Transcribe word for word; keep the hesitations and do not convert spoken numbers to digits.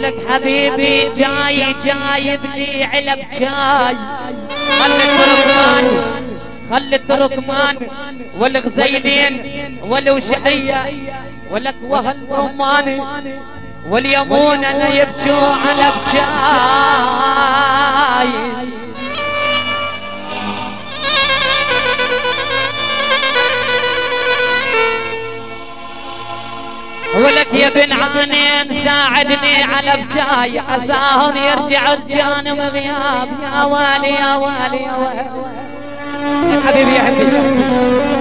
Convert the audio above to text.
ولك حبيبي جاي جايب لي علب جاي خلي التركمان خلي التركمان والغزينين والوشعية ولك وهل رماني واليمون انا يبجوا على بجاي ولك يا بن عانين ساعدني على بجاي عساهم يرجعوا الجانب غياب يا والي يا والي يا والي يا حبيبي يا حبيبي